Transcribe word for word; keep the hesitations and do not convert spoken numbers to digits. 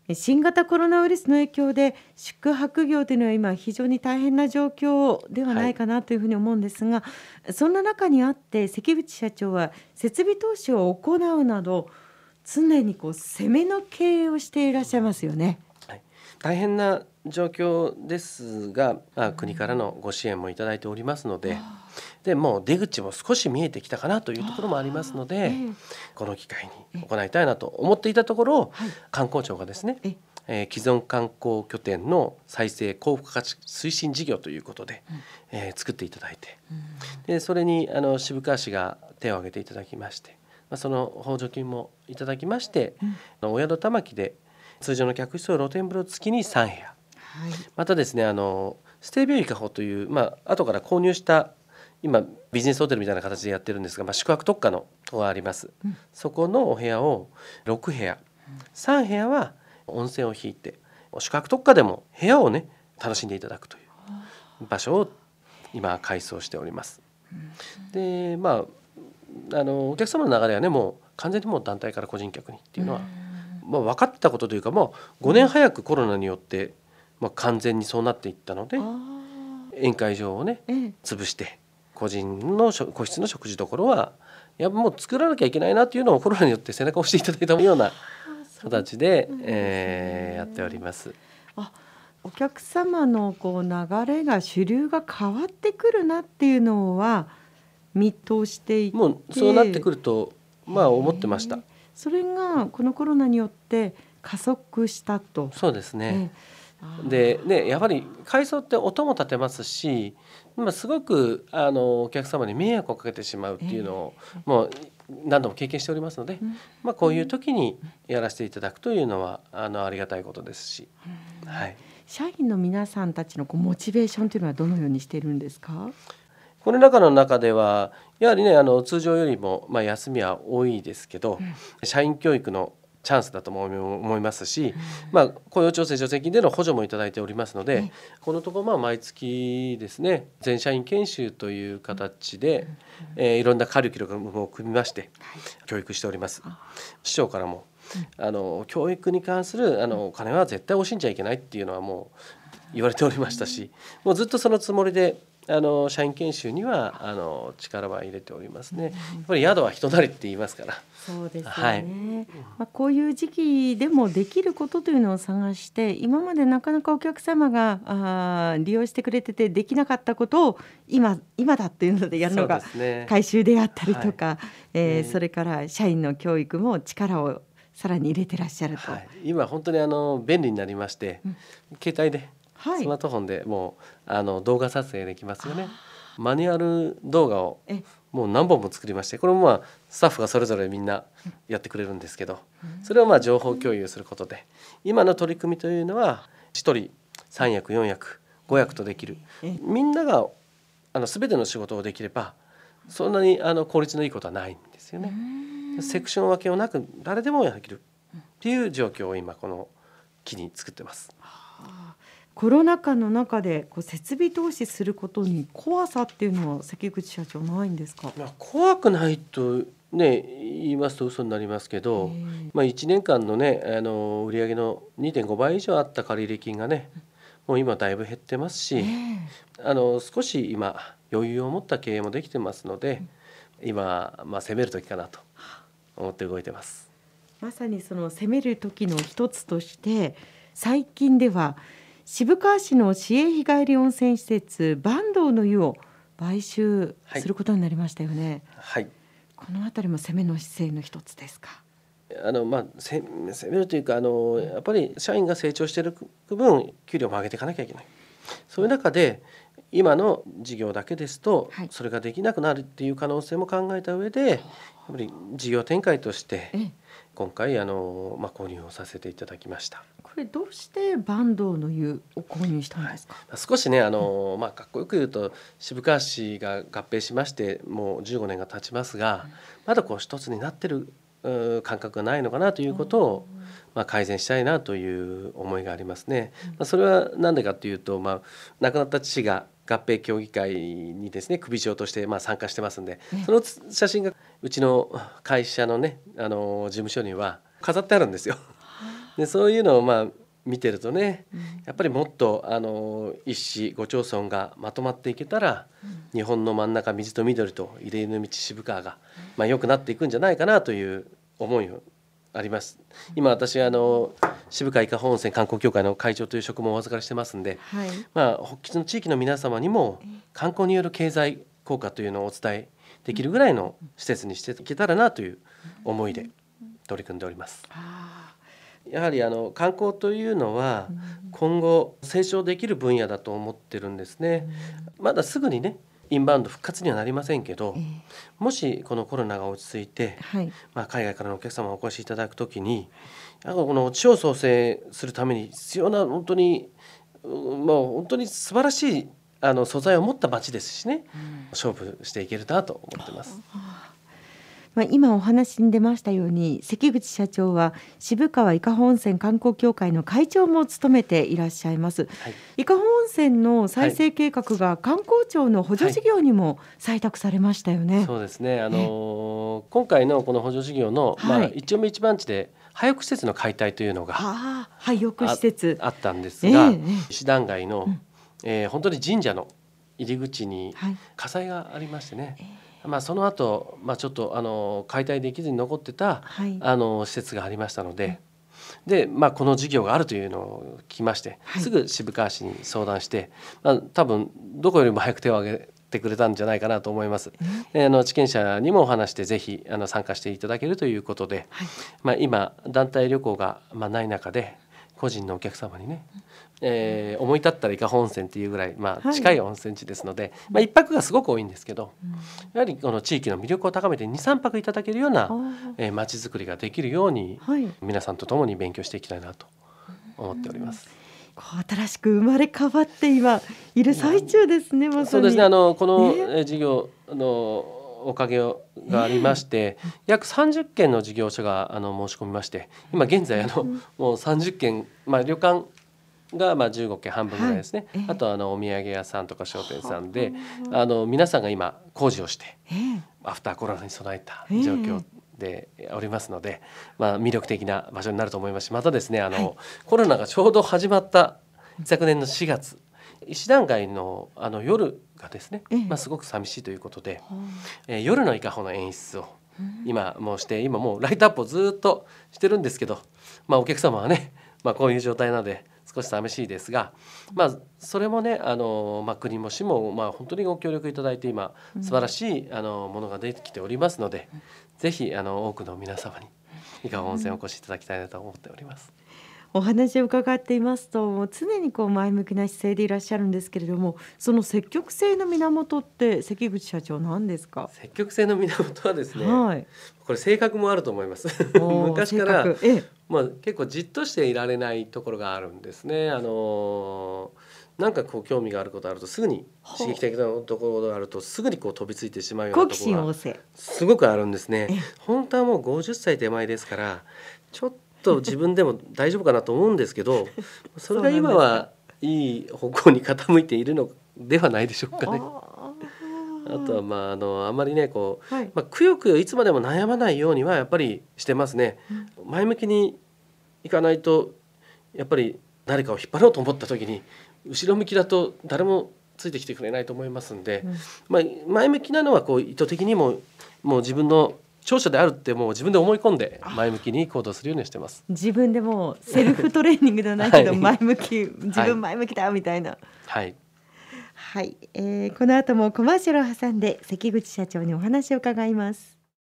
新型コロナウイルスの影響で宿泊業というのは今非常に大変な状況ではないかなというふうに思うんですが、はい、そんな中にあって関口社長は設備投資を行うなど常にこう攻めの経営をしていらっしゃいますよね。 はい、大変な状況ですが、まあ、国からのご支援もいただいておりますので、でもう出口も少し見えてきたかなというところもありますので、えー、この機会に行いたいなと思っていたところ、はい、観光庁がですね、ええー、既存観光拠点の再生高付加価値推進事業ということで、うんえー、作っていただいて、うん、でそれにあの渋川市が手を挙げていただきまして、まあ、その補助金もいただきまして、うん、お宿玉木で通常の客室と露天風呂付きにさん部屋、はい、またですねあのステイビューイカホという、まあ後から購入した今ビジネスホテルみたいな形でやってるんですが、まあ、宿泊特化のところがあります、うん、そこのお部屋をろく部屋、さん部屋は温泉を引いて宿泊特化でも部屋をね楽しんでいただくという場所を今改装しております。でまああのお客様の流れはねもう完全にもう団体から個人客にっていうのは、まあ、分かってたことというか、まあ、ごねん早くコロナによって、まあ、完全にそうなっていったので宴会場をね潰して個人の個室の食事どころはやっぱもう作らなきゃいけないなっていうのをコロナによって背中を押していただいたような形で、えー、やっております。 あ、お客様のこう流れが主流が変わってくるなっていうのは見通していて、 もうそうなってくるとまあ思ってました。 それがこのコロナによって加速したと。 そうですね。でね、やはり改装って音も立てますし、まあ、すごくあのお客様に迷惑をかけてしまうっていうのを、えー、もう何度も経験しておりますので、うんまあ、こういう時にやらせていただくというのはあのありがたいことですし、 うんはい、社員の皆さんたちのこうモチベーションというのはどのようにしているんですか？ この中の中ではやはりねあの通常よりもまあ休みは多いですけど、うん、社員教育のチャンスだと思いますし、まあ、雇用調整助成金での補助もいただいておりますので、このところまあ毎月ですね全社員研修という形で、えー、いろんなカリキュラムを組みまして教育しております。市長からもあの教育に関するあのお金は絶対惜しんじゃいけないっていうのはもう言われておりましたし、もうずっとそのつもりであの社員研修にはあの力は入れておりますね。やっぱり宿は人なりって言いますから。 そうですよね、はいまあ、こういう時期でもできることというのを探して今までなかなかお客様があ利用してくれててできなかったことを今、今だっていうのでやるのが改修であったりとか、はいえー、それから社員の教育も力をさらに入れてらっしゃると、はい、 今本当にあの便利になりまして、うん、携帯ではい、スマートフォンでもうあの動画撮影できますよね。マニュアル動画をもう何本も作りまして、これもまあスタッフがそれぞれみんなやってくれるんですけど、それをまあ情報共有することで今の取り組みというのはひとりさん役よん役ご役とできる、みんながあの全ての仕事をできればそんなにあの効率のいいことはないんですよね。セクション分けをなく誰でもできるっていう状況を今この機に作ってます。 コロナ禍の中でこう設備投資することに怖さっていうのは関口社長ないんですか？ 怖くないと、ね、言いますと嘘になりますけど、まあ、いちねんかんの、ね、あの売上の にてんごばい以上あった借入金がねもう今だいぶ減ってますし、あの少し今余裕を持った経営もできてますので今、まあ、攻める時かなと思って動いてます。 まさにその攻める時の一つとして最近では渋川市の市営日帰り温泉施設坂東の湯を買収することになりましたよね。 はい、 このあたりも攻めの姿勢の一つですか？ あの、まあ、攻めるというかあのやっぱり社員が成長している分給料も上げていかなきゃいけない。そういう中で今の事業だけですとそれができなくなるっていう可能性も考えた上でやっぱり事業展開として今回あの、まあ、購入をさせていただきました。 これどうして坂東の湯を購入したんですか？ はい、少しねあの、まあ、かっこよく言うと渋川市が合併しましてもうじゅうごねんが経ちますがまだこう一つになってる感覚がないのかなということを、まあ、改善したいなという思いがありますね。まあ、それは何でかというと、まあ、亡くなった父が合併協議会にですね首長としてまあ参加してますんで、その写真がうちの会社のねあの事務所には飾ってあるんですよ。 でそういうのをまあ見てるとね、やっぱりもっとあの一市ご町村がまとまっていけたら、日本の真ん中水と緑と入れの道渋川が、まあ、良くなっていくんじゃないかなという思いがあります。今私あの渋川伊香保温泉観光協会の会長という職務をお預かりしてますんで、 はい、 まあ、北吉の地域の皆様にも観光による経済効果というのをお伝えできるぐらいの施設にしていけたらなという思いで取り組んでおります。やはりあの観光というのは今後成長できる分野だと思ってるんですね。まだすぐにねインバウンド復活にはなりませんけど、もしこのコロナが落ち着いて、はい、まあ、海外からのお客様をお越しいただくときに、この地を創生するために必要な本当にもう本当に素晴らしいあの素材を持った町ですしね、うん、勝負していけるなと思ってます。 まあ、今お話に出ましたように関口社長は渋川伊香保温泉観光協会の会長も務めていらっしゃいます、はい、伊香保温泉の再生計画が観光庁の補助事業にも採択されましたよね、はい、 そうですね、あのー、今回のこの補助事業の、はい、まあ、一丁目一番地で廃屋施設の解体というのがあ廃屋施設あ, あったんですが、えー、石段街の、うんえー、本当に神社の入り口に火災がありましてね、はい、えーまあ、その後、まあ、ちょっとあの解体できずに残ってた、はい、あの施設がありましたので、で、まあ、この事業があるというのを聞きまして、はい、すぐ渋川市に相談して、まあ、多分どこよりも早く手を挙げてくれたんじゃないかなと思います。であの地権者にもお話してぜひあの参加していただけるということで、はい、まあ、今団体旅行が、まあ、ない中で個人のお客様にね、えー、思い立ったら伊香保温泉っていうぐらい、まあ、近い温泉地ですので、はい、まあ、いっぱくがすごく多いんですけど、うん、やはりこの地域の魅力を高めて にさんぱくいただけるようなえー、街づくりができるように、はい、皆さんと共に勉強していきたいなと思っております。 うん、新しく生まれ変わって今いる最中ですね、まさに。 そうですね、あのこの、ね、事業のおかげがありまして、えー、約さんじゅっけんの事業者があの申し込みまして、今現在あの、うん、もうさんじゅっけん、まあ、旅館がまあじゅうごけん半分ぐらいですね、はい、あとあのお土産屋さんとか商店さんで、あの皆さんが今工事をして、えー、アフターコロナに備えた状況でおりますので、まあ、魅力的な場所になると思いますし、またですねあの、はい、コロナがちょうど始まった昨年のしがつ、石段街 の, あの夜がですね、まあ、すごく寂しいということで、えー、夜の伊香保の演出を今もうして、今もうライトアップをずっとしてるんですけど、まあ、お客様はね、まあ、こういう状態なので少し寂しいですが、まあ、それもねあの、まあ、国も市も、まあ、本当にご協力いただいて今素晴らしいあのものができておりますので、ぜひあの多くの皆様に伊香保温泉をお越しいただきたいなと思っております。 お話を伺っていますと常にこう前向きな姿勢でいらっしゃるんですけれども、その積極性の源って関口社長何ですか？ 積極性の源はですね、はい、これ性格もあると思います昔から、ええ、まあ、結構じっとしていられないところがあるんですね。あのー、なんかこう興味があることあるとすぐに刺激的なところがあるとすぐにこう飛びついてしまうようなところがすごくあるんですね。本当はもうごじゅっさい手前ですからちょっとと自分でも大丈夫かなと思うんですけどそれが今はいい方向に傾いているのではないでしょうかね。あとはまああのあまりねこう、はい、まあ、くよくよいつまでも悩まないようにはやっぱりしてますね、うん、前向きにいかないとやっぱり誰かを引っ張ろうと思った時に後ろ向きだと誰もついてきてくれないと思いますんで、うん、まあ、前向きなのはこう意図的にももう自分の長所であるってもう自分で思い込んで前向きに行動するようにしてます。 自分でもセルフトレーニングではないけど前向き、はい、自分前向きだみたいな、 はいはい、えー、この後もコマーシャルを挟んで関口社長にお話を伺います。